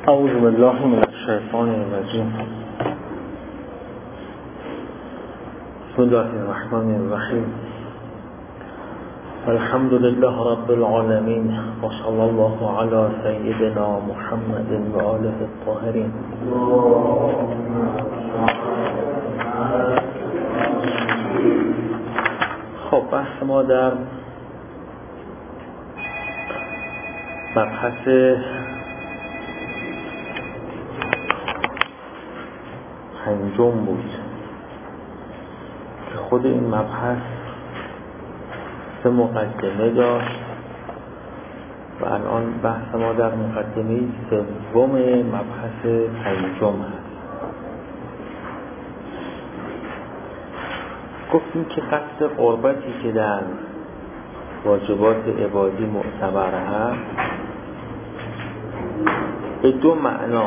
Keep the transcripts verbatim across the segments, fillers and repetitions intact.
اعوذ بالله من الشیطان الرجیم. بسم الله الرحمن الرحیم. الحمد لله رب العالمین و صلی الله علی سیدنا محمد و آله الطاهرین. خب بحث ما در مبحث پنجم بود که خود این مبحث سه مقدمه داشت و الان بحث ما در مقدمه سوم مبحث پنجم هست. گفتیم که قصد قربتی که در واجبات عبادی معتبر هست به دو معنا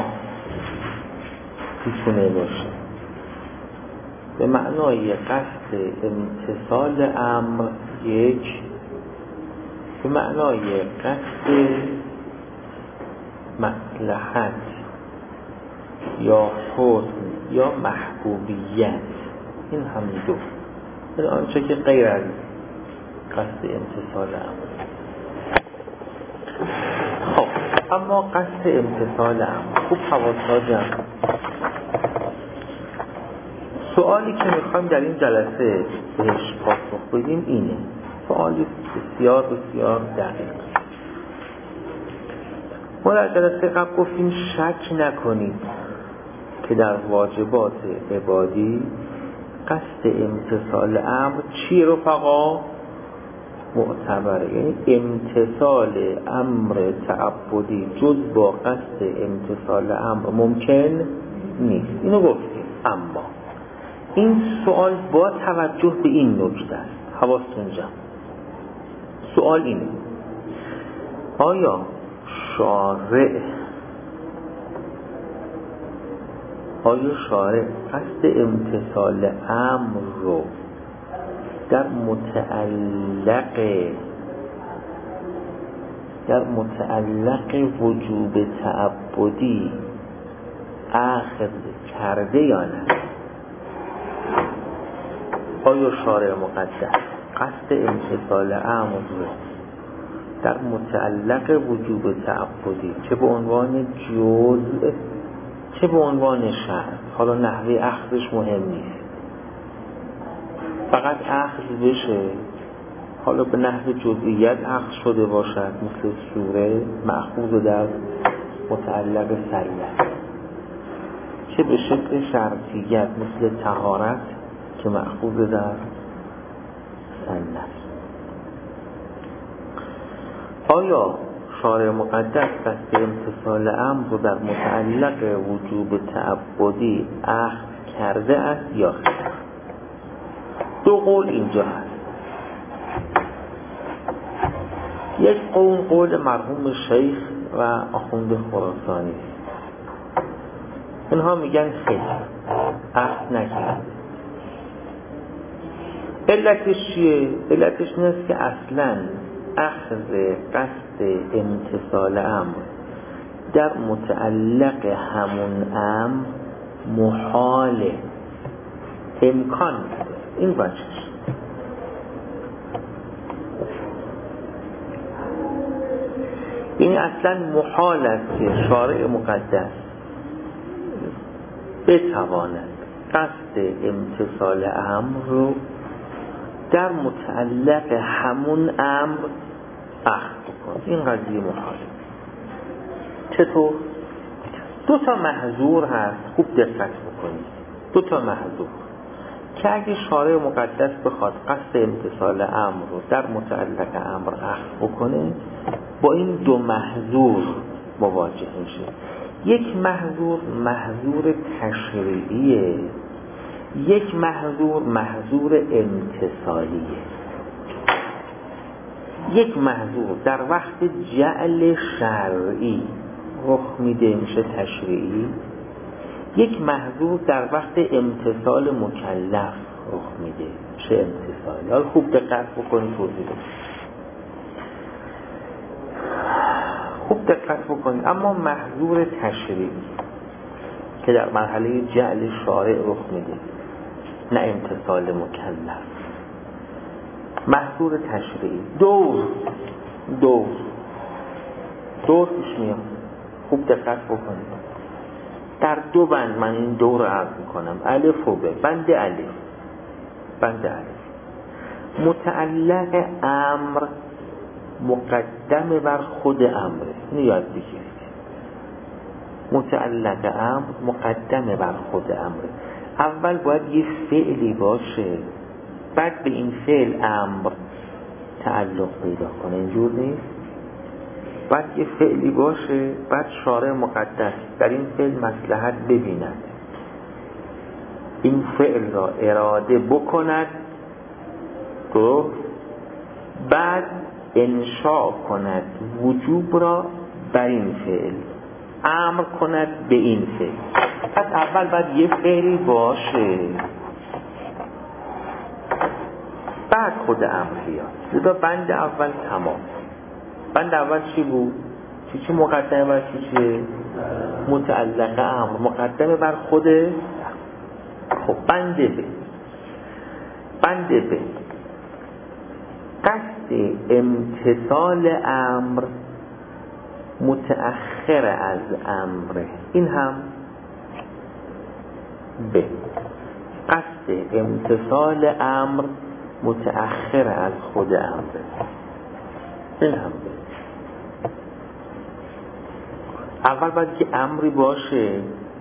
میتونه باشه. به معنای قصد امتثال امر یک، به معنای قصد مصلحت یا حسن یا محبوبیت، این هم دو. این آنچه که غیر از قصد امتثال امر. خب اما قصد امتثال امر خوب حواسا جمع. سوالی که میخوایم در این جلسه بهش پاسخ بدیم اینه، سوالی بسیار بسیار دقیق. ما در جلسه قبل گفتیم شک نکنید که در واجبات عبادی قصد امتثال امر چی رفقا؟ معتبره. یعنی امتثال امر تعبدی جز با قصد امتثال امر ممکن نیست. اینو گفتیم. اما این سوال با توجه به این نکته است، حواستون جمع. سوال اینه: آیا شارع آیا شارع قصد امتثال امر رو در متعلق در متعلق وجوب تعبدی اخذ کرده یا نه؟ آیا شارع مقدس قصد امتثال امر رو در متعلق وجوب تعبدی چه به عنوان جزء چه به عنوان شرط، حالا نحوه اخذش مهم نیست، فقط اخذ بشه، حالا به نحو جزئیت اخذ شده باشد مثل سوره مأخوذ در متعلق سریعت، چه به شکل شرطیت مثل طهارت که مأخوذ در سنت. آیا شارع مقدس قصد امتثال امر رو در متعلق وجوب تعبدی اخذ کرده است یا خیر؟ دو قول اینجا هست. یک قول قول مرحوم شیخ و آخوند خراسانی، اینها میگن خیر، اخذ نکرد. علتش چیه؟ علتش این است که اصلا اخذ قصد امتثال امر در متعلق همون امر محاله، امکان نداره. این وجهش. یعنی اصلا محال است که شارع مقدس بتواند قصد امتثال امر رو در متعلق همون امر اخذ بکنه. این قضیه محاله. چطور؟ دو تا محظور هست، خوب دقت بکنید. دو تا محظور که اگه شارع مقدس بخواد قصد امتثال امر رو در متعلق امر اخذ بکنه، با این دو محظور مواجه میشه. یک محظور محظور تشریعیه، یک محظور محظور امتثالیه. یک محظور در وقت جعل شرعی رخ میده میشه تشریعی، یک محظور در وقت امتثال مکلف رخ میده میشه امتثالی. حالا خوب دقت بکنید توضیح بدم. خوب دقت بکنید. اما محظور تشریعی که در مرحله جعل شارع رخ میده، نه امتثال مکلف. محظور تشریعی دور دور دور پیش میاد. خوب دقت بکنید. در دو بند من این دور رو عرض میکنم، الف و ب. بند الف، بند الف متعلق امر مقدم بر خود امره. اینو یاد بگیرید. متعلق امر مقدم بر خود امره. اول باید یه فعلی باشه، بعد به این فعل امر تعلق پیدا کنه. اینجور نیست. بعد یه فعلی باشه، بعد شارع مقدس در این فعل مصلحت ببیند، این فعل را اراده بکند، گفت بعد انشاء کند وجوب را بر این فعل، امر کند به این فعل. پس اول باید یه فعلی باشه، بعد خود امر بیاد. لذا بند اول تمام. بند اول چی بود؟ چی چی مقدمه بر چی چیه؟ متعلق امر مقدمه بر خود. خب بند ب بند ب قصد امتثال امر متأخر از امر. این هم ب قصد امتثال امر متأخر از خود امر. این هم ب اول باید که امری باشه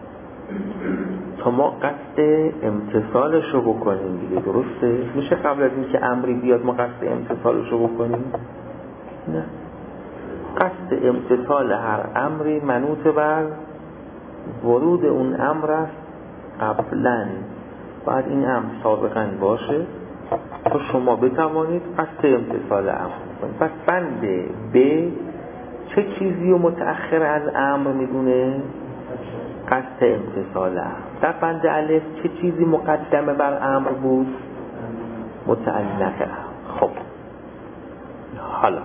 تا ما قصد امتثالش رو بکنیم دیگه. درسته؟ میشه قبل از این که امری بیاد ما قصد امتثالش رو بکنیم؟ نه. قصد امتثال هر امری منوط بر ورود اون امر است قبلا. باید این امر سابقا باشه تا شما بتوانید قصد امتثال امر بکنید. پس بند ب چه چیزی رو متأخر از امر میدونه؟ قصد امتثال امر. در بند الف چه چیزی مقدمه بر امر بود؟ متعلق امر. خب حالا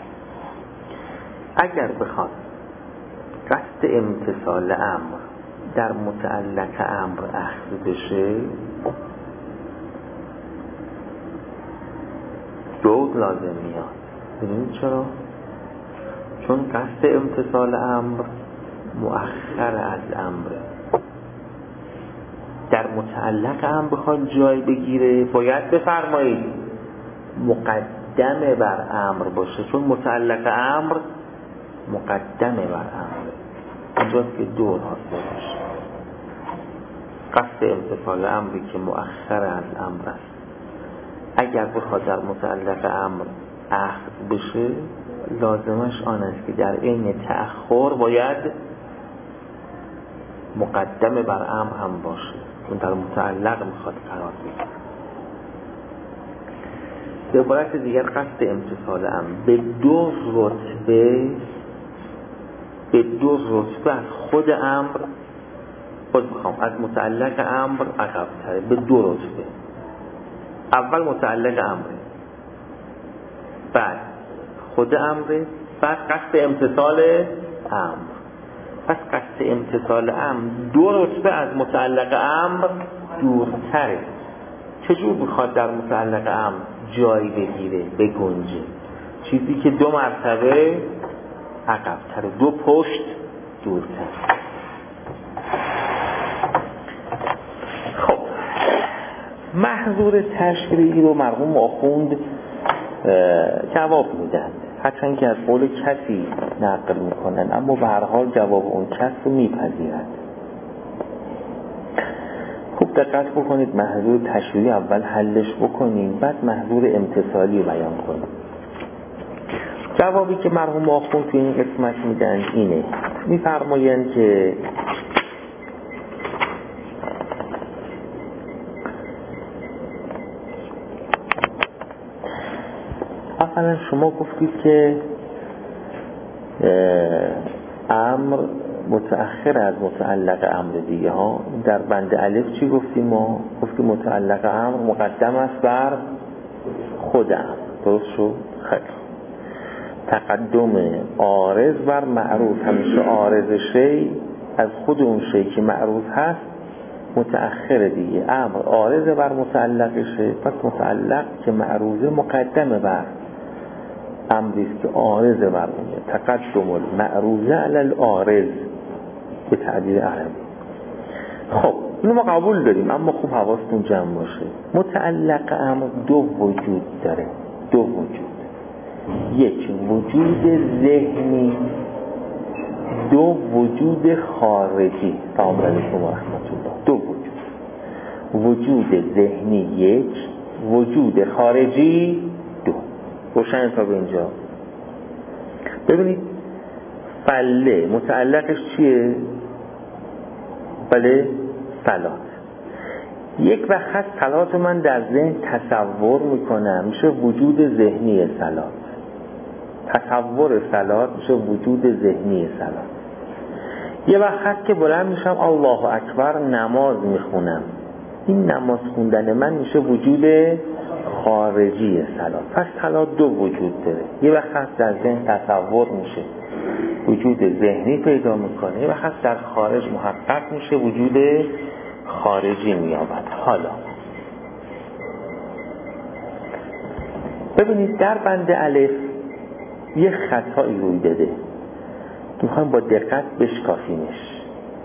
اگر بخواد قصد امتثال امر در متعلق امر اخذ بشه، جود لازم میاد. ببینید چرا؟ چون قصد امتثال امر مؤخر از امره. در متعلق امر بخواد جای بگیره باید بفرمایید مقدمه بر امر باشه، چون متعلق امر مقدمه بر امره. اینجاست که دور حاصل باشه. قصد امتثال امری که مؤخر از امر است اگر بخواد در متعلق امر اخذ بشه، لازمش آن است که در این تأخر باید مقدمه بر امر هم باشه، اون در متعلق میخواد قرار بگیره. به عبارت دیگر قصد امتثال امر به دو رتبه به دو رتبه از خود امر، خود میخوام از متعلق امر عقب تره، به دو رتبه. اول متعلق امره، بعد خود امره، بعد قصد امتثال امر. پس قصد امتثال امر دو رتبه از متعلق امر دورتره. چجور میخواد در متعلق امر جایی بگیره، بگنجه؟ چیزی که دو مرتبه عقب‌تره، دو پشت دورتر. خب محظور تشریعی رو مرحوم آخوند جواب میدن، هرچند که از قول کسی نقل میکنن، اما به هر حال جواب اون کس رو میپذیرد. خوب دقت بکنید. محظور تشریعی اول حلش بکنیم، بعد محظور امتثالی بیان کنیم. جوابی که مرحوم آخوند تو این قسمت میدن اینه، میفرمایند که اولا شما گفتید که امر متأخر از متعلق امر دیگه ها. در بند الف چی گفتیم؟ ما گفتیم متعلق امر مقدم است بر خود امر. درست شد؟ خیلی. تقدم عارض بر معروض، همیشه عارض شی از خود اون شی که معروض هست متأخر دیگه. امر عارض بر متعلق شی، پس متعلق که معروضه مقدم بر امری است که عارض بر اونه. تقدم المعروضه علی العارض به تعبیر عربی. خب اینو ما قبول داریم، اما خوب حواستون جمع باشه. متعلق امر دو وجود داره، دو وجود. یک وجود ذهنی، دو وجود خارجی. سلام علیکم و رحمت الله. دو وجود، وجود ذهنی یک، وجود خارجی دو. روشن تا به اینجا؟ ببینید فله متعلقش چیه؟ بله صلات. یک وقت هست صلات من در ذهن تصور میکنم، میشه وجود ذهنی صلات. تصور صلات میشه وجود ذهنی صلات. یه وقت هست که بلند میشم الله اکبر نماز میخونم، این نماز خوندن من میشه وجود خارجی صلات. پس صلات دو وجود داره. یه وقت هست در ذهن تصور میشه، وجود ذهنی پیدا میکنه. یه وقت هست در خارج محقق میشه، وجود خارجی میابد. حالا ببینید در بند الف یه خطایی روی داده که میخوایم با دقت بشکافیمش.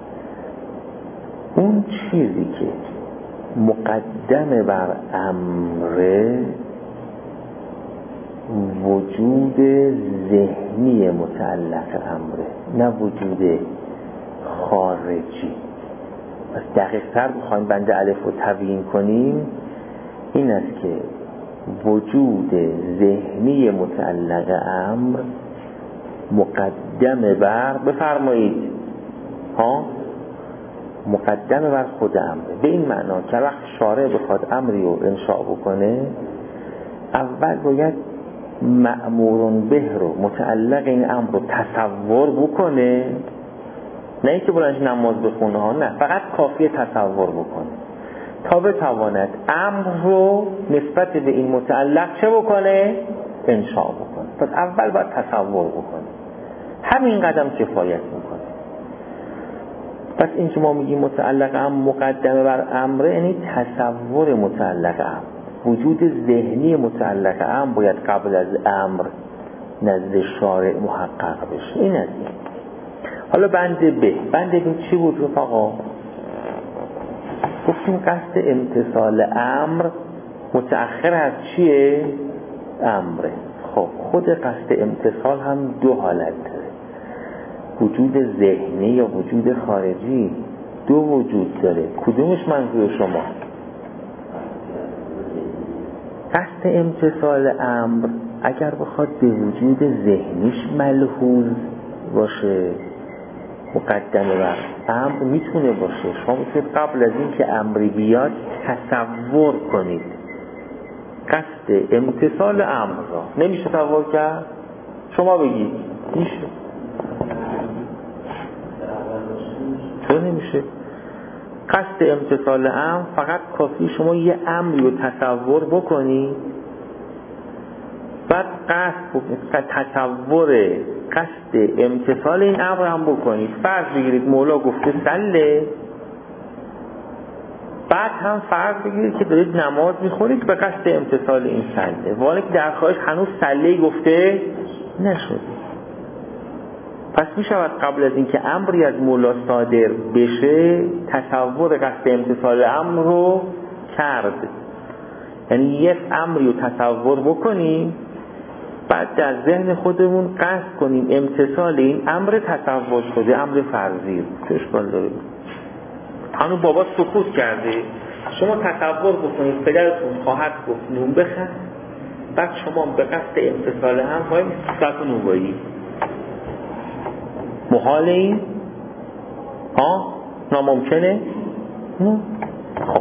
اون چیزی که مقدم بر امر وجود ذهنی متعلق امره، نه وجود خارجی. پس دقیق تر بخوایم بند الف رو تبیین کنیم، این است که وجود ذهنی متعلق امر مقدم بر، بفرمایید ها، مقدم بر خود امره. به این معنا که وقت شارع بخواد امری رو انشاء بکنه، اول باید مأمورون به رو متعلق این امر رو تصور بکنه، نه اینکه بلندش نماز بخونه ها، نه، فقط کافیه تصور بکنه تا بتواند امر رو نسبت به این متعلق چه بکنه؟ انشاء بکنه. پس اول باید تصور بکنه، همین قدم کفایت میکنه. پس این که ما میگیم متعلق امر مقدمه بر امره، یعنی تصور متعلق امر، وجود ذهنی متعلق امر باید قبل از امر نزد شارع محقق بشه. این از این. حالا بند ب، بند ب چی بود رفقا؟ گفتیم قصد امتثال امر متأخر از چیه؟ امره. خب خود قصد امتثال هم دو حالت داره، وجود ذهنی یا وجود خارجی. دو وجود داره، کدومش منظور شما؟ قصد امتثال امر اگر بخواد به وجود ذهنیش ملحوظ باشه، مقدمه بر امر میتونه باشه. شما میتونید قبل از این که امری بیاد تصور کنید قصد امتثال امر را. نمیشه تصور کرد؟ شما بگید میشه. چرا نمیشه؟ قصد امتثال امر فقط کافی شما یه امری رو تصور بکنید، بعد قصد تصور قصد امتثال این امر هم بکنید. فرض بگیرید مولا گفته سله، بعد هم فرض بگیرید که دارید نماز میخونید به قصد امتثال این سله، ولی که در خواهش هنوز سله گفته نشد. پس میشود قبل از اینکه امری از مولا صادر بشه تصور قصد امتثال امر رو کرد. یعنی یک امری رو تصور بکنیم، بعد در ذهن خودمون قصد کنیم امتثال این امر تصور شده، امر فرضی. چه اشکال داره؟ هنوز بابا سکوت کرده، شما تصور بکنید پدرتون خواهد گفت نون بخر، بعد شما به قصد امتثال هم خواهید صرف نونوایی. محال این؟ ها؟ ناممکنه؟ نه. خب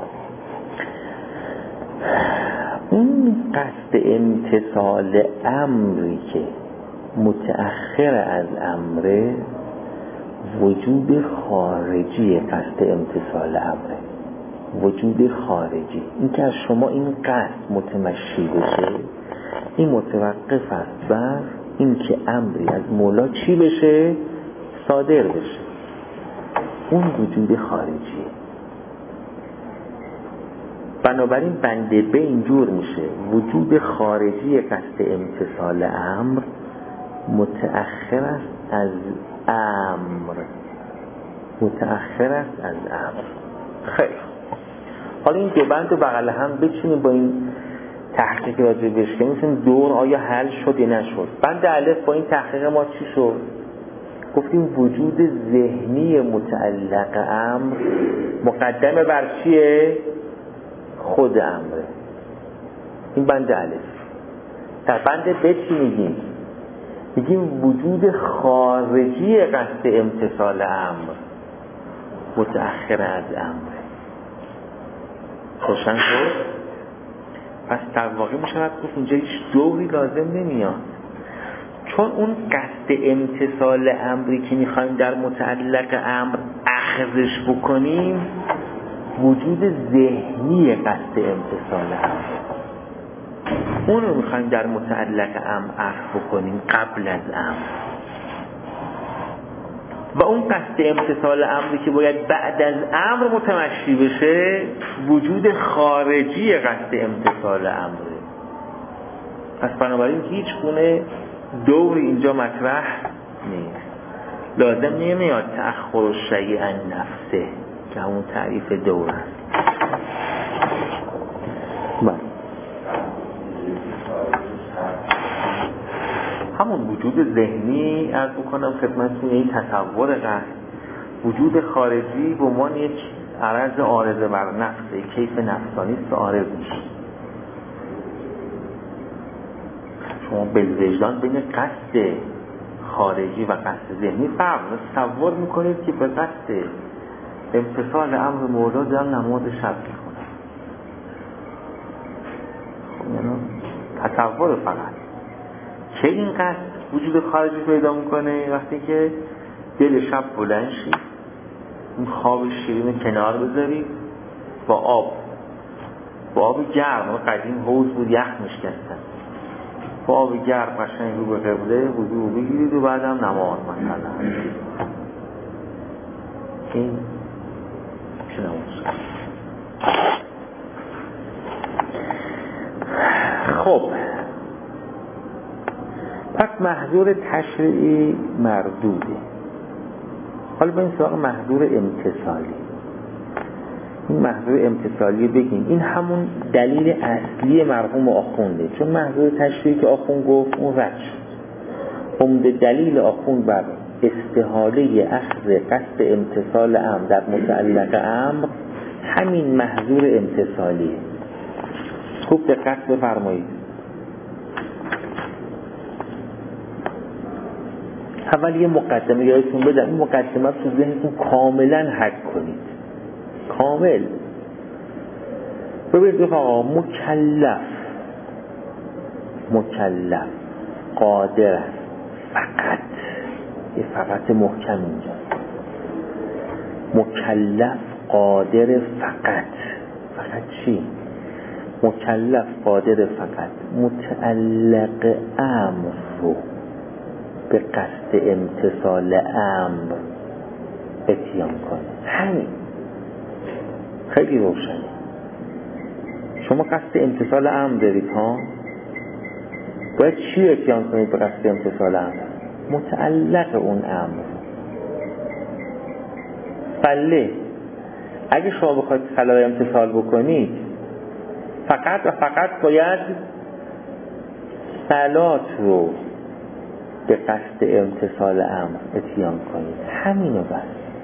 این قصد امتثال امری که متأخر از امره وجود خارجی قصد امتثال امره، وجود خارجی. این که از شما این قصد متمشی بشه، این متوقف است بر این که امری از مولا چی بشه؟ صادر بشه. اون وجود خارجیه. بنابراین بنده به اینجور میشه وجود خارجی قصد امتثال امر متأخر است از امر، متأخر است از امر. خیلی حالا این دو بند رو بغل هم بچینیم با این تحقیق راجع بهش که میتونیم دور آیا حل شد یا نشد. بند الف با این تحقیق ما چی شد؟ گفتیم وجود ذهنی متعلق امر مقدمه بر چیه؟ خود امره. این بند الف. در بند ب چی میگیم؟ میگیم وجود خارجی قصد امتثال امر متأخر از امره. روشن شد؟ پس در واقع میشود گفت اینجا هیچ دوری لازم نمیاد، چون اون قصد امتثال امری که میخوایم در متعلق امر اخذش بکنیم وجود ذهنی قصد امتثال امر، اون رو میخوایم در متعلق امر اخذ بکنیم قبل از امر. و اون قصد امتثال امری که باید بعد از امر متمشی بشه وجود خارجی قصد امتثال امره. پس بنابراین هیچ گونه دوری اینجا مطرح نیست. لازم نمیاد تأخر الشیء عن نفسه که همون تعریف دور است. بله همون وجود ذهنی عرض بکنم خدمتتون، این تصور قصد وجود خارجی به عنوان یک عرض عارضه بر نفسه، کیف نفسانی است عارض میشه. شما بالوجدان بین قصد خارجی و قصد ذهنی فرق تصور میکنید که به قصد امتثال امر مولا دارن نماز شب میکنن. خب یعنی تصور فقط که این قصد وجود خارجی پیدا میکنه وقتی که دل شب بلند شید، اون خواب شیرین کنار بذارید با آب با آب گرم، قدیم حوض بود یخ میشکستن، با آب گرم قشنگ رو به قبله وضو بگیرید و بعد هم نماز مثلا این چه نماز. خب پس محظور تشریعی مردوده. حالا به این سراغ محظور امتثالی. این محظور امتثالی بگیم این همون دلیل اصلی مرحوم آخونده، چون محظور تشریعی که آخوند گفت اون رد شد. عمده دلیل آخوند بر استحاله اخذ قصد امتثال امر در متعلق امر همین محظور امتثالیه. خوب دقت بفرمایید. اول یه مقدمه یادتون بدم، این مقدمه تو ذهنتون کاملا حک کنید، کامل. ببینید آقا مکلف مکلف قادر است فقط، یه فقط محکم اینجا، مکلف قادر فقط. فقط چی؟ مکلف قادر فقط متعلق امر رو به قصد امتثال امر اتیان کنه. همین خیلی روشنه. شما قصد امتثال امر دارید ها، باید چی اتیان کنید به قصد امتثال امر؟ متعلق اون امر. بله اگه شما بخواید صلاح امتثال بکنید فقط و فقط باید صلات رو به قصد امتثال امر اتیان کنید، همینو بس.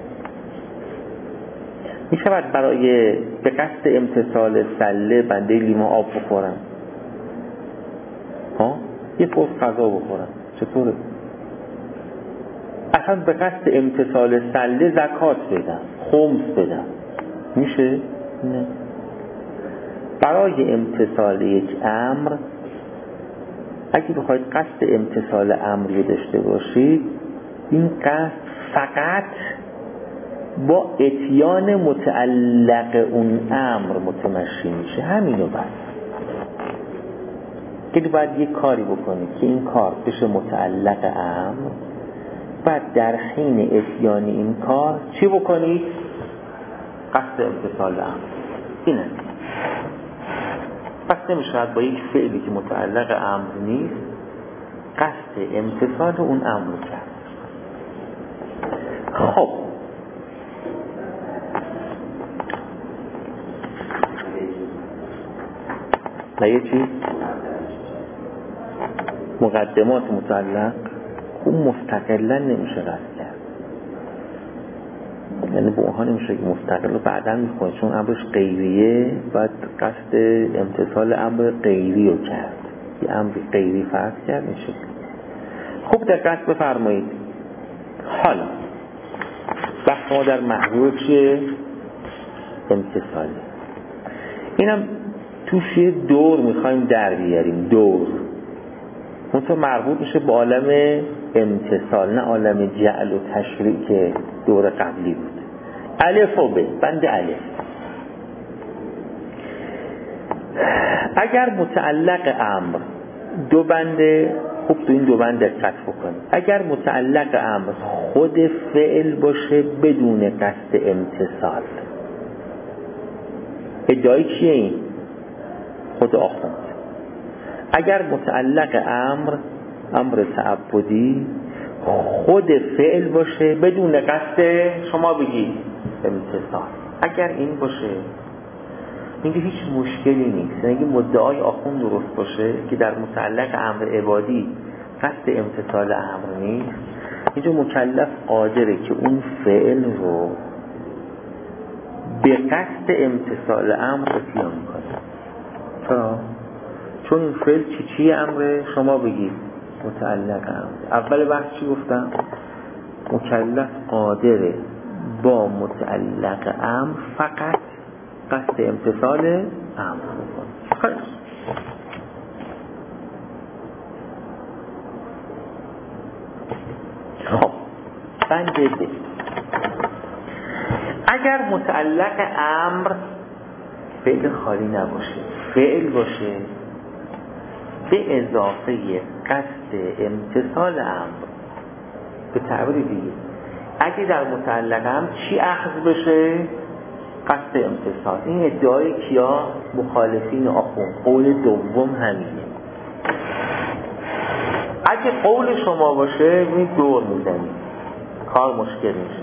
می شود برای به قصد امتثال سله بنده لیمو آب بخورم ها؟ یه پوست غذا بخورم، چطوره؟ اصلا به قصد امتثال سله زکات بدم، خمس بدم، میشه؟ نه. برای امتثال یک امر اگه بخواید قصد امتثال امری داشته باشید این قصد فقط با اتیان متعلق اون امر متمشی میشه، همینو بس. که باید یک کاری بکنید که این کار بشه متعلق امر، بعد در حین اتیان این کار چی بکنید؟ قصد امتثال امر. اینه. پس نمیشه با یک فعلی که متعلق امر نیست قصد امتثال اون امر کرد. خب و یه چیز مقدمات متعلق اون مستقلا نمیشه قصد کرد، یعنی به اونها نمیشه که مستقل رو بعدا میکنه چون امرش غیریه، باید قصد امتثال امر غیری رو کرد، یه امر غیری فرض کرد این شکل. خوب دقت بفرمایید. حالا بحث ما در محور چیه؟ امتثاله. اینم توش یه دور میخوایم در بیاریم، دور منطقه مربوط میشه با عالم امتثال، نه عالم جعل و تشریع که دور قبلی بود. الف و ب، بند الف. اگر متعلق امر دو بنده، خوب تو این دو بند دقت بکنید، اگر متعلق امر خود فعل باشه بدون قصد امتثال، ادعای کیه این؟ خود آخوند. اگر متعلق امر امر تعبدی خود فعل باشه بدون قصد شما بگید امتثال، اگر این باشه میگه هیچ مشکلی نیست. اگه مدعای آخوند درست باشه که در متعلق امر عبادی قصد امتثال امر نیست، اینجا مکلف قادره که اون فعل رو به قصد امتثال امر اتیان کنه. چرا؟ چون این فعل چی چی امره؟ شما بگید متعلق امر. اول بحث چی گفتم؟ مکلف قادره با متعلق امر فقط قصد امتثال امر بکنه. خیلی خب بند ب، اگر متعلق امر فعل خالی نباشه، فعل باشه به اضافه قصد امتثال امر، به تعبیر دیگه اگه در متعلق امر چی اخذ بشه؟ قصد امتثال. این ادعای کیا؟ مخالفین آخوند. قول دوم همینه. اگه قول شما باشه می دور میزنید، کار مشکل میشه.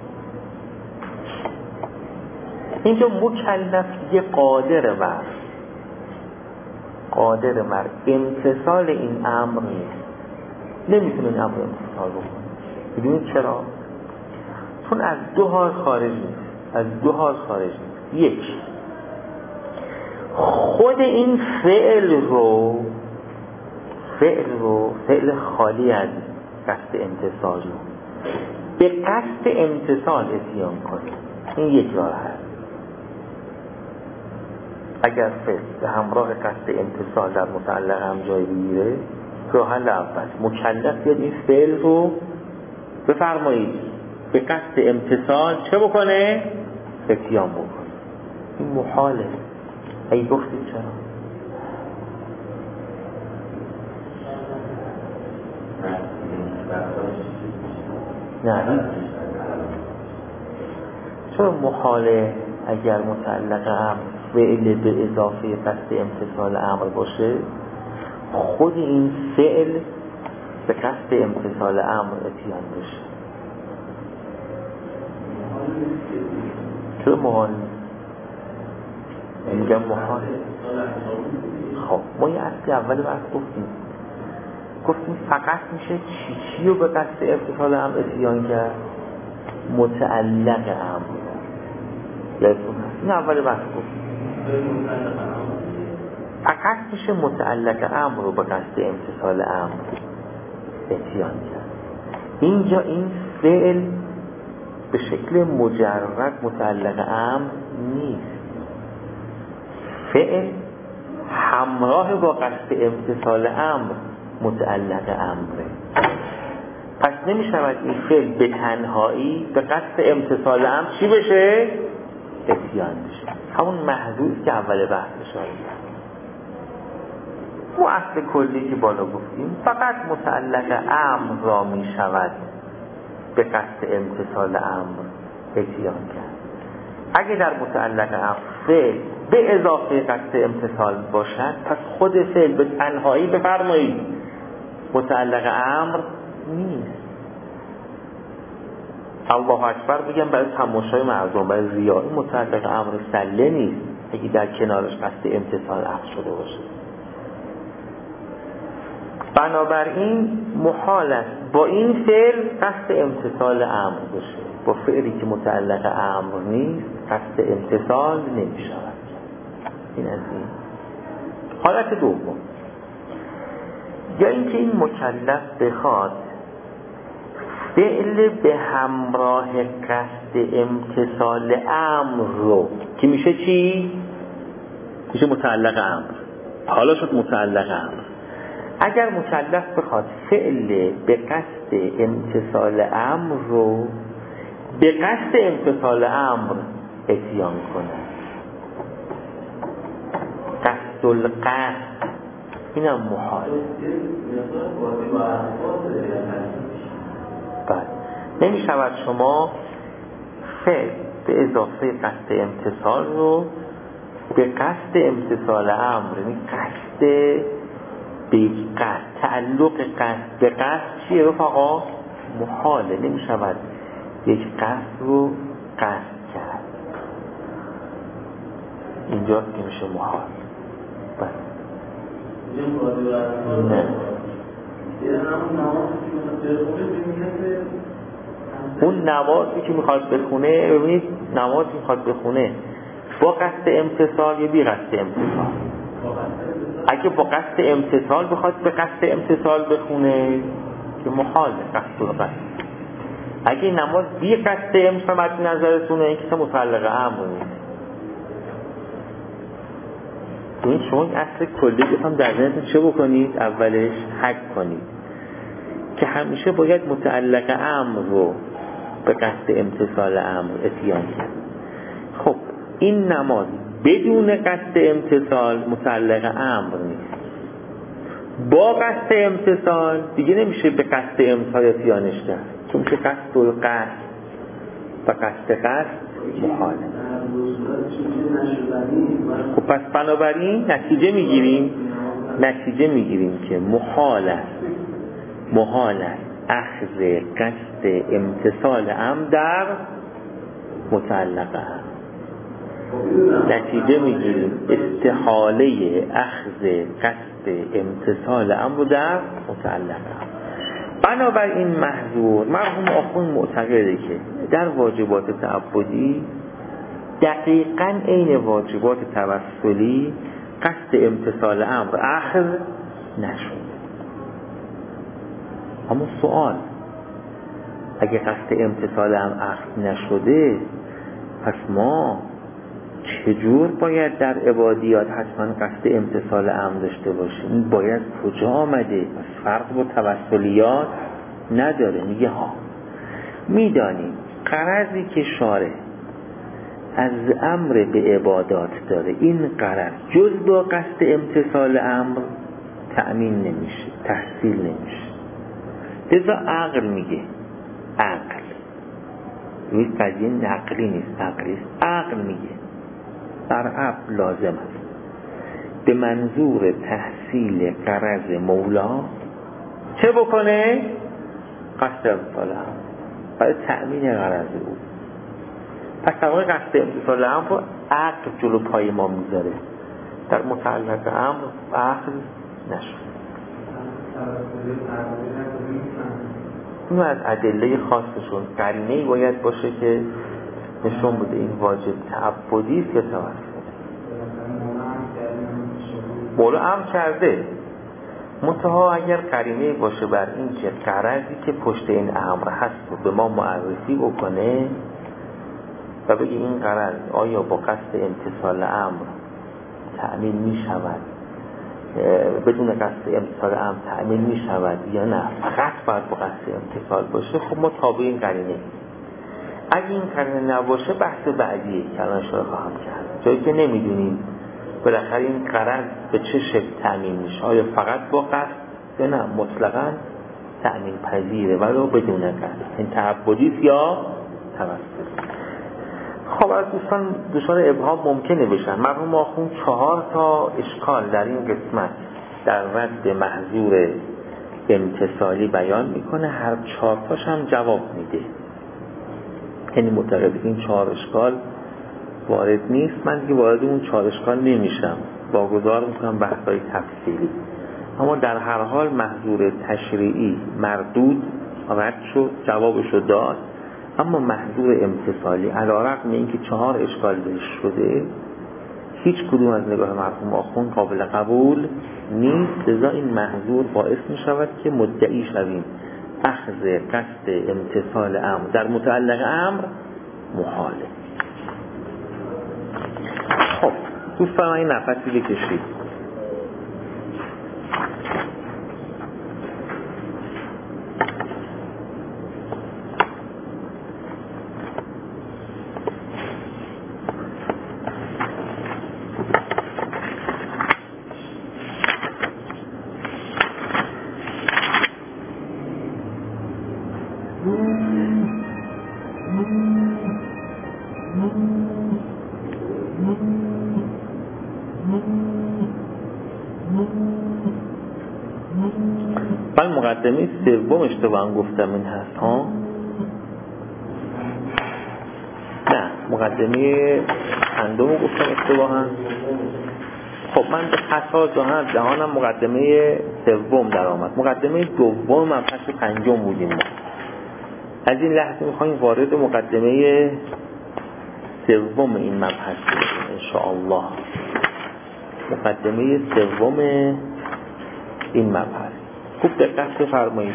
اینجا مکلف یه قادر بر قادر بر امتثال این امر نیست، نمیتونه این امر امتثال بکنه. بدونید چرا؟ چون از دو حال خارج نیست. از دو حال خارج نیست. یک، خود این فعل رو فعل رو فعل خالی از قصد امتثال رو به قصد امتثال اتیان کنه. این یک راه هست. اگر فعل به همراه قصد امتثال در متعلق هم جای بگیره، راه حل اول مکلف بیاد این فعل رو بفرمایید به قصد امتثال چه بکنه؟ اتیان بکنه. این محاله. ای گفتید چرا؟ نه چرا محاله؟ اگر متعلق امر فعل به اضافه قصد امتثال امر باشه، خود این فعل به قصد امتثال امر اتیان بشه. چرا محال؟ میگم محال. خب ما یه اصلی اول بحث گفتیم گفتیم فقط میشه چی چی رو به قصد امتثال امر اتیان کرد؟ متعلق امر. یادتون هست این اول بحث گفتیم فقط میشه متعلق امر رو به قصد امتثال امر اتیان کرد. اینجا این فعل به شکل مجرد متعلق امر نیست، فعل همراه با قصد امتثال امر متعلق امره. پس نمیشود این فعل به تنهایی به قصد امتثال امر چی بشه؟ اتیان بشه. همون محذوف که اول بحث اشاره کرد. مو اصل کلی که بالا گفتیم فقط متعلق امر را می شود به قصد امتصال امر اتیان کرد. اگه در متعلق امر فعل به اضافه قصد امتصال باشد پس خود فعل به تنهایی بفرمایید متعلق امر نیست. الله اکبر بگم برای تماشای مردم، برای ریاء، متعلق امر سله نیست اگه در کنارش قصد امتصال اخذ شده باشه. بنابراین محال است با این فعل قصد امتصال امر باشه، با فعلی که متعلق امر نیست قصد امتصال نمی شود. این از این حالت دوم، یا اینکه این مکلف بخواد فعل به همراه قصد امتصال امر رو که میشه چی؟ میشه متعلق امر. حالا شد متعلق امر. اگر مکلف بخواد فعل به قصد امتصال امر رو به قصد امتصال امر اتیان کنه، قصد القصد، اینم محال. بله، نمی شود شما فعل به اضافه قصد امتصال رو به قصد امتصال امر، یعنی قصد به قصد، تعلق قصد به قصد چیه رفقا؟ محاله. نمی شود یک قصد رو قصد کرد، اینجاست که میشه محال. بله نه، اون نمازی که میخواد بخونه، ببینید نمازی میخواد بخونه با قصد امتصال یا بی قصد امتصال. اگه با قصد امتصال بخواد به قصد امتصال بخونه که محاله، قصد و قصد. اگه نماز بی قصد امتصال نظرتونه این که متعلق امر نیست. این شما این اصل کلی بخوام در ذهنتون چه بکنید؟ اولش حک کنید که همیشه باید متعلق امر رو به قصد امتصال امر اتیان کرد. خب این نماز بدون قصد امتصال متعلق امر نیست، با قصد امتصال دیگه نمیشه به قصد امتصال اتیانش کرد، چون میشه قصد و قصد و قصد قصد محاله. خب پس بنابراین نتیجه میگیریم نتیجه میگیریم که محال است محال است اخذ قصد امتصال امر در متعلق امر. نتیجه میگیریم استحاله اخذ قصد امتصال امر در متعلق امر. بنابراین محظور مرحوم آخوند معتقده که در واجبات تعبدی دقیقاً عین واجبات توسلی قصد امتصال امر اخذ نشد. اما سوال، اگه قصد امتصال امر اخذ نشده پس ما چجور باید در عبادیات حتما قصد امتصال امر داشته باشیم؟ این باید کجا آمده؟ پس فرق با توسلیات نداره. میگه ها میدانیم غرضی که شارع از امر به عبادات داره، این غرض جز با قصد امتصال امر تأمین نمیشه، تحصیل نمیشه. لذا عقل میگه، عقل این قضیه نقلی نیست، عقلی است. عقل میگه در عقل لازم است به منظور تحصیل غرض مولا چه بکنه؟ قصد امتصال امر، برای تأمین غرض او. پس تمام قصد امتصال امر رو عقل جلو پای ما میذاره، در متعلق امر عقل نشد. این از ادله خاصشون قرینه‌ای باید باشه که نشون بده این واجب تعبدی است که توسل مولا امر کرده. منتها اگر قرینه‌ای باشه بر این که غرضی که پشت این امر هست رو به ما معرفی بکنه و بگه این غرض آیا با قصد امتصال امر تأمین می شود، بدون قصد امتصال امر تأمین می شود یا نه فقط باید با قصد امتصال باشه، خب ما تابع این قرینه. اگه این قرینه نباشه بحث بعدیه که الان شروع خواهم کرد، جایی که نمیدونیم بالاخره این غرض به چه شکل تأمین میشه؟ آیا فقط با قصد یا نه مطلقاً تأمین پذیره ولو بدون قصد؟ این تعبدی یا توسلی؟ خب از دوستان دچار ابهام ممکنه بشن. مرحوم آخوند چهار تا اشکال در این قسمت در رد محظور امتصالی بیان میکنه، هر چهار تاش هم جواب میده. یعنی معتقد این چهار اشکال وارد نیست. من دیگه وارد اون چهار اشکال نمیشم، واگذار میکنم بحث‌های تفصیلی. اما در هر حال محظور تشریعی مردود رد شد، جوابشو داد. اما محظور امتصالی علی رغم اینکه چهار اشکال بهش شده، هیچ کدوم از نگاه مرحوم آخوند قابل قبول نیست. لذا این محظور باعث می شود که مدعی شویم اخذ قصد امتصال امر در متعلق امر محاله. خب دوستان این نفسی بکشید. من مقدمه سوم اشتباهاً گفتم این هست ها؟ نه مقدمه چندم گفتم اشتباهاً. خب من به خطا جهان جهانم مقدمه سوم در آمد. مقدمه دوم مبحث پنجم بودیم ما. از این لحظه میخوایم وارد مقدمه سوم این مبحث بشیم انشاءالله. مقدمه سوم این مبحث خوب دقت بفرمایید.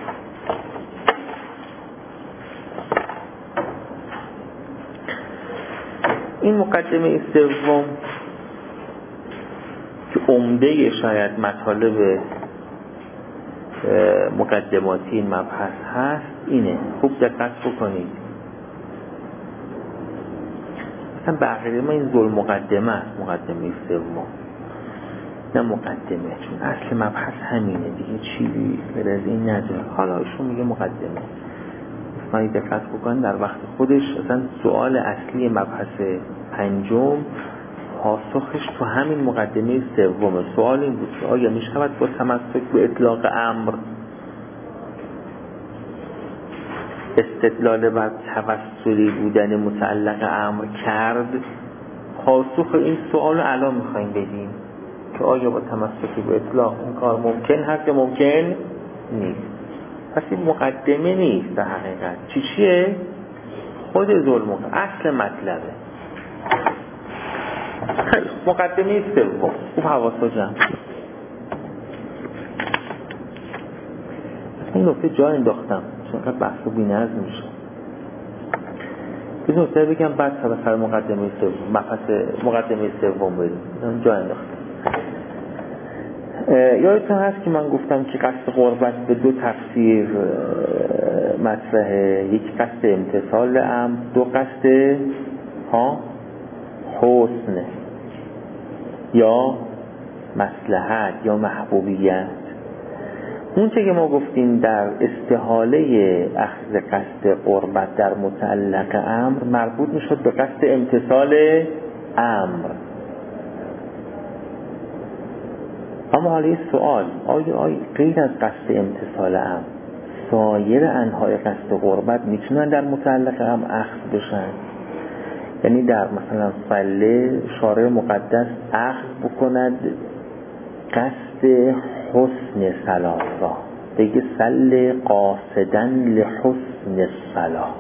این مقدمه سوم که عمده شاید مطالب مقدماتی این مبحث هست اینه، خوب دقت بکنید. مثلا بقیه ما این ظلم مقدمه است، مقدمه سوم نه مقدمه، چون اصل مبحث همینه دیگه، چیزی غیر از این نداره. حالا ایشون میگه مقدمه. ما دقت بکنید در وقت خودش اصلا سوال اصلی مبحث پنجم پاسخش تو همین مقدمه سومه. سوال این بود که آیا میشود با تمسک به اطلاق امر استدلال بر توسلی بودن متعلق امر کرد؟ پاسخ این سوال رو الان میخوایم بدیم که آیا با تمسک به اطلاق این کار ممکن هست یا ممکن نیست. پس این مقدمه نیست در حقیقت. چی چیه؟ خود ظلم اصل مطلبه. مقدمه سوم خوب حواسا جمع. این نکته جا انداختم چون قد بحث و بی‌نظم میشه. این نکته بگم بعد سر مقدمه سوم مبحث مقدمه سوم بریم. جا انداختم. یادتون هست که من گفتم که قصد قربت به دو تفسیر مطرحه، یک قصد امتصال امر، دو قصد ها حسن یا مصلحت یا محبوبیت. اون چه که ما گفتیم در استحاله اخذ قصد قربت در متعلق امر مربوط میشد به قصد امتصال امر. اما حالا سوال، آیا آیا غیر از قصد امتصال امر سایر انواع قصد قربت میتونن در متعلق امر اخذ بشن؟ یعنی در مثلا فله شارع مقدس اخذ بکند قصد حسن صلاح را، بگه صل قاصدن لحسن الصلاح،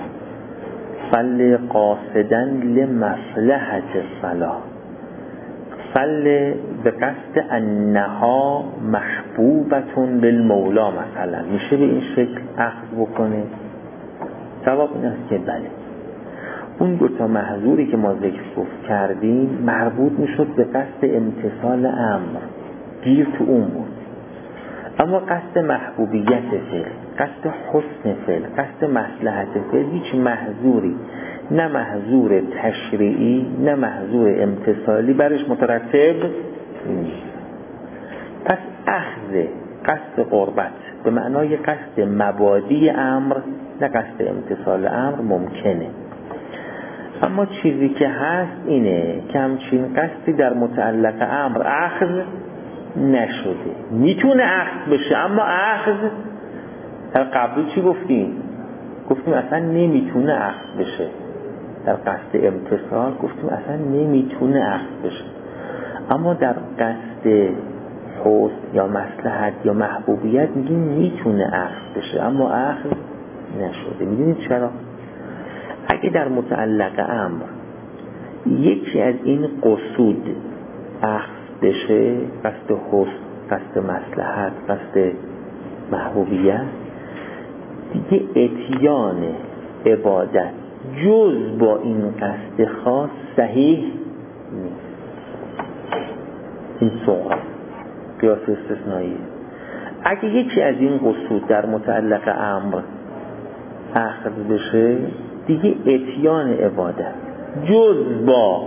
صل قاصدن لمصلحت الصلاح، صل به قصد انها محبوبتون للمولا مثلا. میشه به این شکل اخذ بکنه؟ جواب این است که بله. اون دو تا محظوری که ما ذکر گفت کردیم مربوط میشد به قصد امتصال امر، گیر تو اون بود. اما قصد محبوبیت فعل، قصد حسن فعل، قصد مصلحت فعل هیچ محظوری نه محظور تشریعی نه محظور امتصالی برش مترتب نیست. پس اخذ قصد قربت به معنای قصد مبادی امر نه قصد امتصال امر ممکنه، اما چیزی که هست اینه که همچین قصدی در متعلق امر اخذ نشده. میتونه اخذ بشه اما اخذ در قبلی چی گفتیم؟ گفتیم اصلا نمیتونه اخذ بشه. در قصد امتصال گفتیم اصلا نمیتونه اخذ بشه، اما در قصد حسن یا مصلحت یا محبوبیت میگیم میتونه اخذ بشه اما اخذ نشده. میدونید چرا؟ اگه در متعلق امر یکی از این قصود اخذ بشه، قصد حسن، قصد مصلحت، قصد محبوبیت، دیگه اتیان عبادت جز با این قصد خاص صحیح نیست. این سوال قیاس استثنایی. اگه یکی از این قصود در متعلق امر اخذ بشه، دیگه اتیان عبادت جز با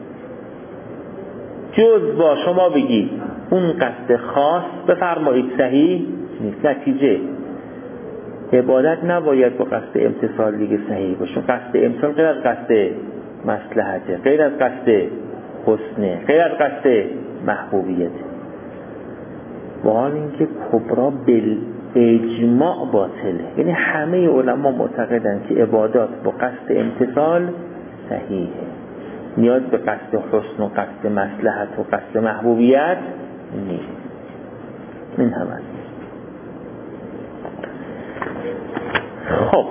جز با شما بگید اون قصد خاص بفرمایید صحیح نیست. نتیجه عبادت نباید با قصد امتصال دیگه صحیح باشه. قصد امتصال غیر از قصد مصلحته، غیر از قصد حسنه، غیر از قصد محبوبیته. با حال اینکه کبرا بالاجماع باطله، یعنی همه علما معتقدن که عبادات با قصد امتصال صحیحه، نیاز به قصد حسن و قصد مصلحت و قصد محبوبیت نیست. این هم هست. خب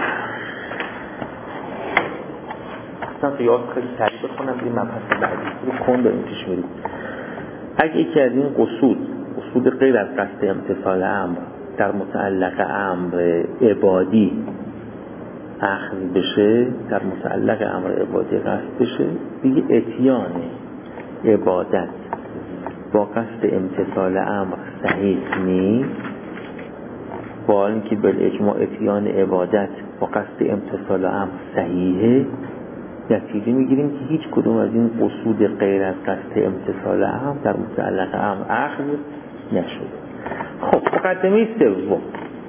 اصلا قیاس خیلی سریع بخونم این مبحث بعدی رو کن داریم پیش میریم. اگه یکی از این قصود قصود غیر از قصد امتصال امر در متعلق امر عبادی اخذ بشه، در متعلق امر عبادی قصد بشه، دیگه اتیان عبادت با قصد امتصال امر صحیح نیست. با اینکه بالاجماع اتیان عبادت با قصد امتصال امر صحیحه، نتیجه میگیریم که هیچ کدوم از این قصود غیر از قصد امتصال امر در متعلق امر اخذ نشده. خب مقدمه سوم،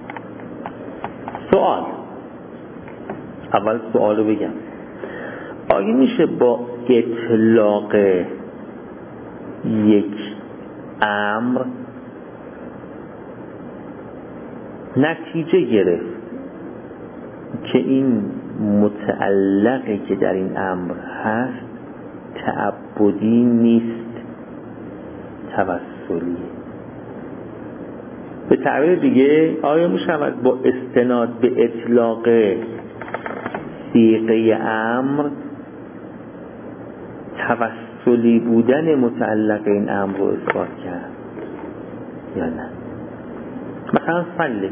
سوال. اول سوالو بگم، آیا میشه با اطلاق یک امر نتیجه گرفت که این متعلقی که در این امر هست تعبدی نیست، توسلی؟ به تعبیر دیگه آیا می شود با استناد به اطلاق صیغه امر توسلی بودن متعلق این امر رو اثبات کرد یا نه؟ مثلا صله،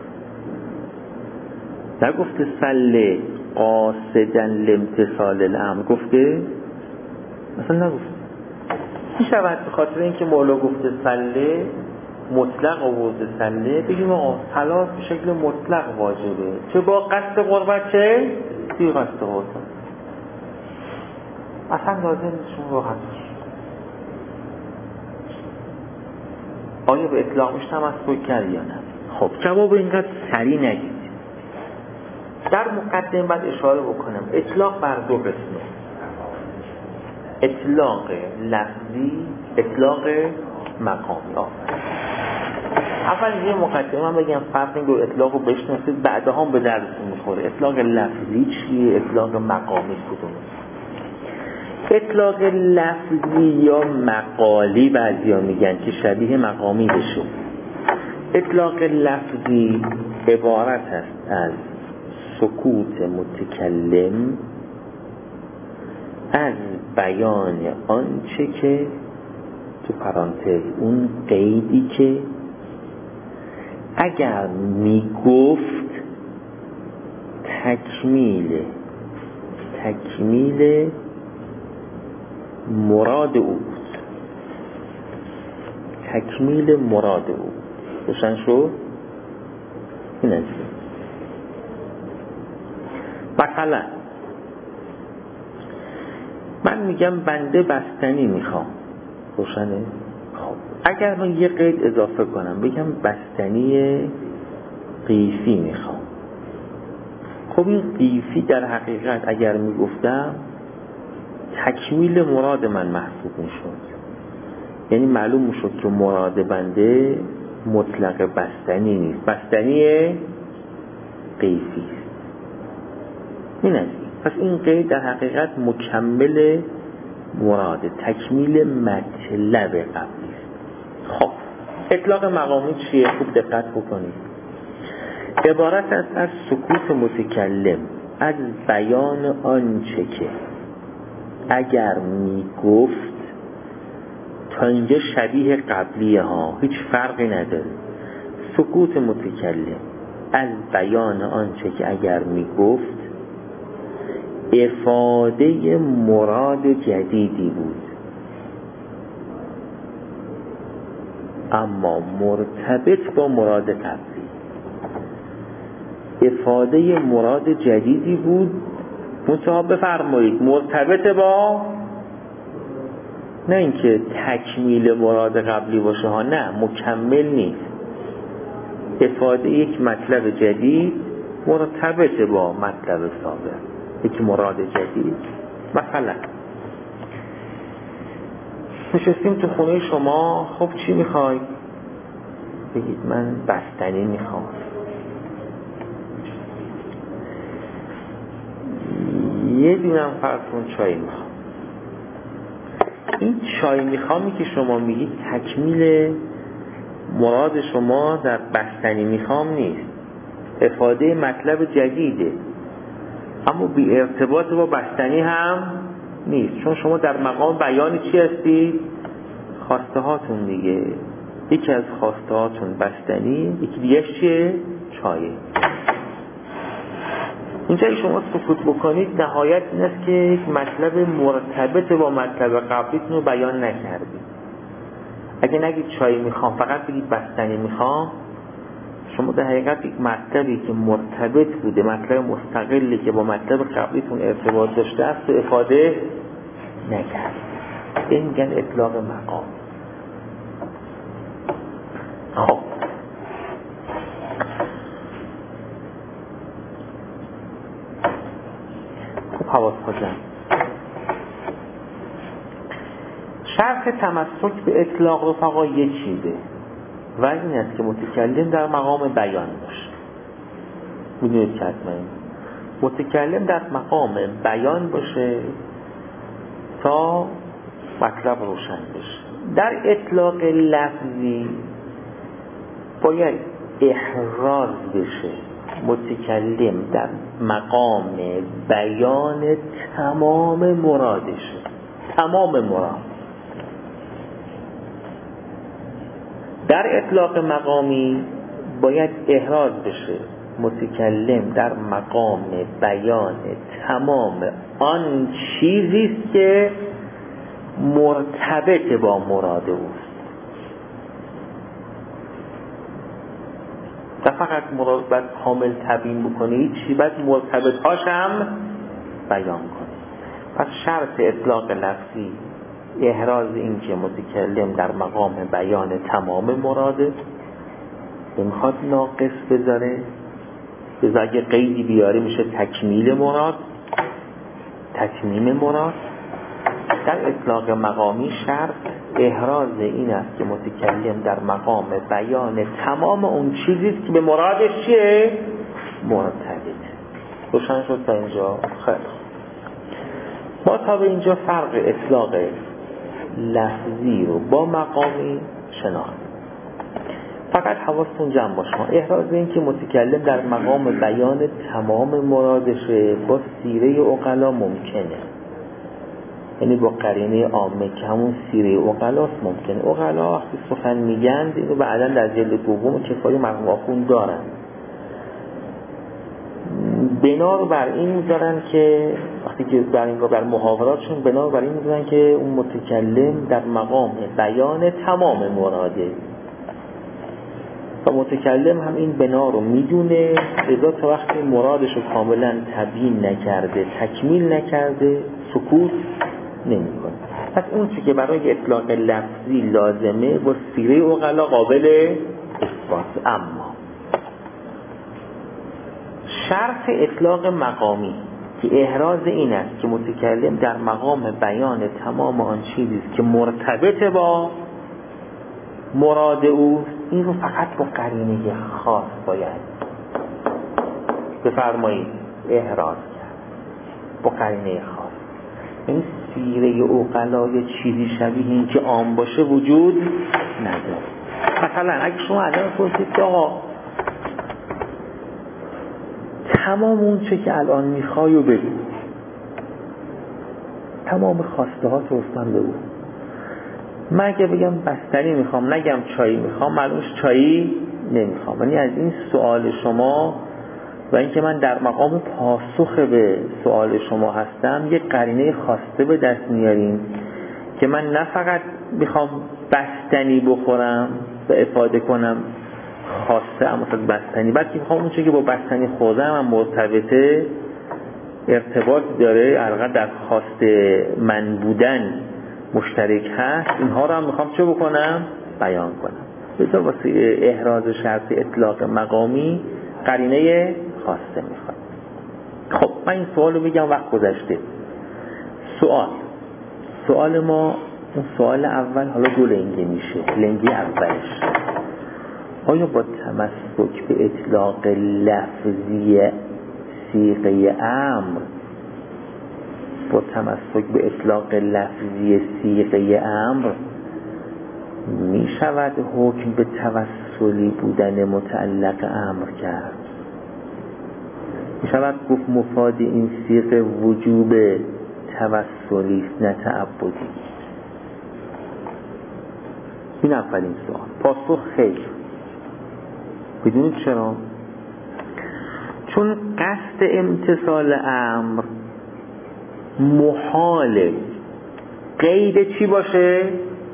نگفته صله قاصدن لامتصال الامر، گفته مثلا نگفته. می شود به خاطر اینکه مولا گفته صله مطلق آورده صله بگیم آقا صلات به شکل مطلق واجبه، چه با قصد قربت چه بی قصد قربت، اصلا لازم نیستشون راحت. آیا به اطلاقش تمسک کرد یا نه؟ خب جواب اینقدر سریع نگید. در مقدمه بعد اشاره بکنم اطلاق بر دو قسمه، اطلاق لفظی، اطلاق مقامی. اول یه مقدمه من بگم فرق این دو اطلاق رو بشناسید، بعدها هم به دردتون میخوره. اطلاق لفظی چیه؟ اطلاق مقامی کدومه؟ اطلاق لفظی یا مقالی بعضیا میگن که شبیه مقامی بشه. اطلاق لفظی عبارت است از سکوت متکلم از بیان آنچه که تو پرانتز اون قیدی که اگر میگفت تکمیل تکمیل مراد او بود، تکمیل مراد او روشن شد. این است. مثلا من میگم بنده بستنی میخوام، روشنه؟ خب اگر من یه قید اضافه کنم بگم بستنی قیفی میخوام، خب این قیفی در حقیقت اگر میگفتم تکمیل مراد من محسوب میشد، یعنی معلوم میشد که مراد بنده مطلق بستنی نیست، بستنی قیفی است. این است. پس این قید در حقیقت مکمل مراد، تکمیل مطلب قبلی است. خب اطلاق مقامی چیه؟ خوب دقت بکنید. عبارت است از سکوت متکلم از بیان آنچه که اگر می گفت، تا اینجا شبیه قبلیه ها، هیچ فرقی نداره. سکوت متکلم از بیان آنچه که اگر می گفت افاده مراد جدیدی بود اما مرتبط با مراد قبلی. افاده مراد جدیدی بود منتها بفرمایید مرتبط با، نه اینکه تکمیل مراد قبلی باشه ها، نه مکمل نیست. افاده یک مطلب جدید مرتبط با مطلب سابق، یک مراد جدید. مثلا نشستیم تو خونه شما، خب چی میخوای؟ بگید من بستنی میخوام. یه دونم فرضون چای میخوام. این چای میخوامی که شما میگید تکمیل مراد شما در بستنی میخوام نیست، افاده مطلب جدیده اما بی ارتباط با بستنی هم نیست، چون شما در مقام بیان چی هستید؟ خواسته هاتون دیگه. یکی از خواسته هاتون بستنی، یکی دیگه چیه؟ چایه. اینجا شما سکوت بکنید نهایت این است که یک مطلب مرتبط با مطلب قبلیتون رو بیان نکردید. اگه نگید چای میخوام، فقط بگید بستنی میخوام، شما در حقیقت یک مطلبی که مرتبط بوده، مطلب مستقلی که با مطلب قبلیتون ارتباط داشته است و افاده نکرد. این میگن اطلاق مقام. خب خب حواس کجا؟ شرط تمسک به اطلاق رفقا یک چیزه و این است که متکلم در مقام بیان باشه. میدونید که حتما متکلم در مقام بیان باشه تا مطلب روشن بشه. در اطلاق لفظی باید احراز بشه متکلم در مقام بیان تمام مرادشه، تمام مراد. در اطلاق مقامی باید احراز بشه متکلم در مقام بیان تمام آن چیزی است که مرتبط با مراد اوست. و فقط مراد باید کامل تبیین بکنید، چی باید مرتبط هاش هم بیان کنید. پس شرط اطلاق لفظی احراز این که متکلم در مقام بیان تمام مراده، نمیخواد ناقص بذاره، بذاره اگه قیدی بیاره میشه تکمیل مراد، تکمیم مراد. در اطلاق مقامی شرط احراز این است که متکلم در مقام بیان تمام اون چیزیست که به مرادش چیه؟ مرتبط. روشن شد تا اینجا؟ خیلی ما تا به اینجا فرق اطلاق لفظی رو با مقامی شناخت. فقط حواستون جمع باشه، احراز این که متکلم در مقام بیان تمام مرادشه با سیره عقلا ممکنه، یعنی با قرینه عامه که همون سیره عقلاست ممکنه. عقلا وقتی سخن میگن اینو بعدا در جلد دوم کفایه مرحوم آخوند دارن، بنا رو بر این میذارن که وقتی که بر این بر محاوراتشون بنا رو بر این میذارن که اون متکلم در مقام بیان تمام مراده و متکلم هم این بنا رو میدونه، لذا تا وقتی مرادش رو کاملا تبیین نکرده، تکمیل نکرده، سکوت نمی‌کنه. پس اون چیزی که برای اطلاق لفظی لازمه با سیره عقلا قابل اثبات. اما شرط اطلاق مقامی که احراز این است که متکلم در مقام بیان تمام آن چیزی است که مرتبط با مراد او، این رو فقط با قرینه خاص باید بفرمایید احراز کرد، با قرینه خاص. این سیره عقلا یه چیزی شبیه این که عام باشه وجود نداره. مثلا اگه شما الان پرسید که آقا تمام اون چه که الان میخوای و بگو، تمام خواسته ها تو رستم بگو. من اگه بگم بستنی میخوام نگم چایی میخوام، معلومش چایی نمیخوام. یعنی از این سوال شما و اینکه من در مقام پاسخ به سوال شما هستم یک قرینه خواسته به دست میاریم که من نه فقط میخوام بستنی بخورم و افاده کنم خواسته اما بستنی، بلکه میخوام اون چیزی که با بستنی خوردم هم مرتبطه، ارتباط داره، البته در خواسته من بودن مشترک هست، اینها رو هم میخوام چه بکنم؟ بیان کنم. بذار واسه احراز شرط اطلاق مقامی قرینه خواسته میخواد. خب من این سوال رو میگم وقت گذشته. سوال سوال ما اون سوال اول حالا دو لنگه میشه. لنگه اولش آیا با تمسک به اطلاق لفظی صیغه امر با تمسک به اطلاق لفظی صیغه امر می شود حکم به توسلی بودن متعلق امر کرد؟ می شود گفت مفاد این صیغه وجوب توسلی نه تعبدی؟ این اولین سوال. پاسخ خیر. بدونید چرا؟ چون قصد امتثال امر محاله قید چی باشه؟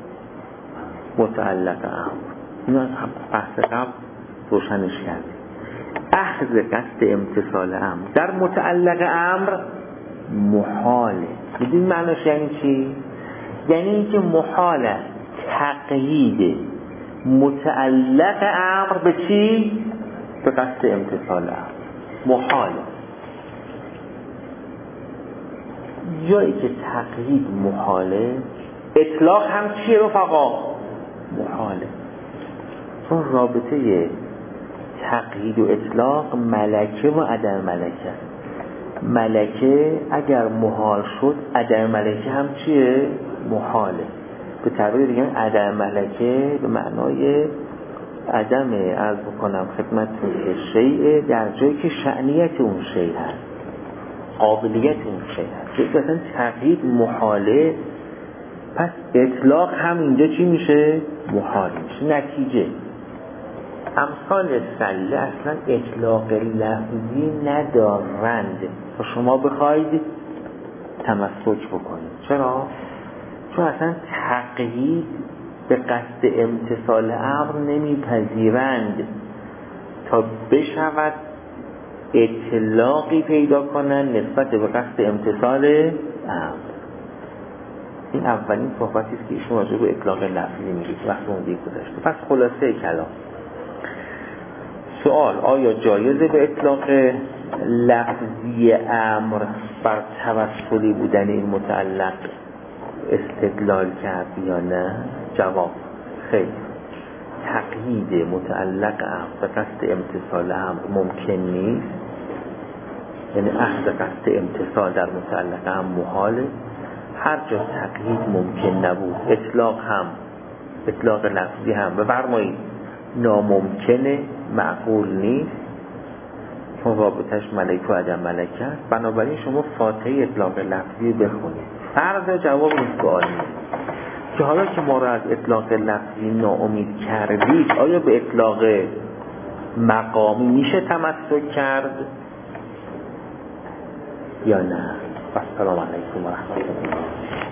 متعلق امر. اینا بحث قبل روشنش کردیم. اخذ قصد امتثال امر در متعلق امر محاله. بدین معنیش یعنی چی؟ یعنی اینکه محاله تقیید متعلق امر به چی؟ به قصد امتثال امر. محاله. جایی که تقیید محاله، اطلاق هم چیه رفقا؟ محاله. چون رابطه تقیید و اطلاق ملکه و عدم ملکه. ملکه اگر محال شد عدم ملکه هم چیه؟ محاله. به تعبیر دیگه عدم ملکه به معنای عدم عرض بکنم خدمتتون که شیء در جایی که شأنیت اون شیء هست، قابلیت اون شیء هست. که مثلا تقیید محاله، پس اطلاق هم اینجا چی میشه؟ محال میشه. نتیجه امثال سله اصلا اطلاق لفظی ندارند و شما بخواید تمسک بکنید. چرا؟ چون اصلا تقیید به قصد امتثال امر نمیپذیرند تا بشود اطلاقی پیدا کنن نسبت به قصد امتثال امر. این اولین صحبتی است که ایشون راجع به اطلاق لفظی میگه وقتی اون دیگه گذاشته. پس خلاصه کلام سوال: آیا جایزه به اطلاق لفظی امر بر توسلی بودن این متعلق استدلال کرد یا نه؟ جواب: خیر. تقیید متعلق امر به قصد امتثال امر ممکن نیست. یعنی اخذ قصد امتثال در متعلق امر محاله. هر جا تقیید ممکن نبود اطلاق هم اطلاق لفظی هم بفرمایید ناممکنه، معقول نیست، چون رابطش ملک و عدم ملکه است. بنابراین شما فاتحه اطلاق لفظی بخونید. فرض جواب این سوال نیست که حالا که ما را از اطلاق لفظی ناامید کردید آیا به اطلاق مقامی میشه تمسک کرد یا نه؟ السلام علیکم و رحمت الله.